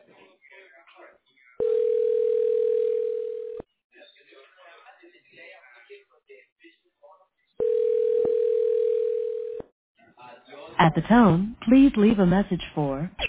At the tone, please leave a message for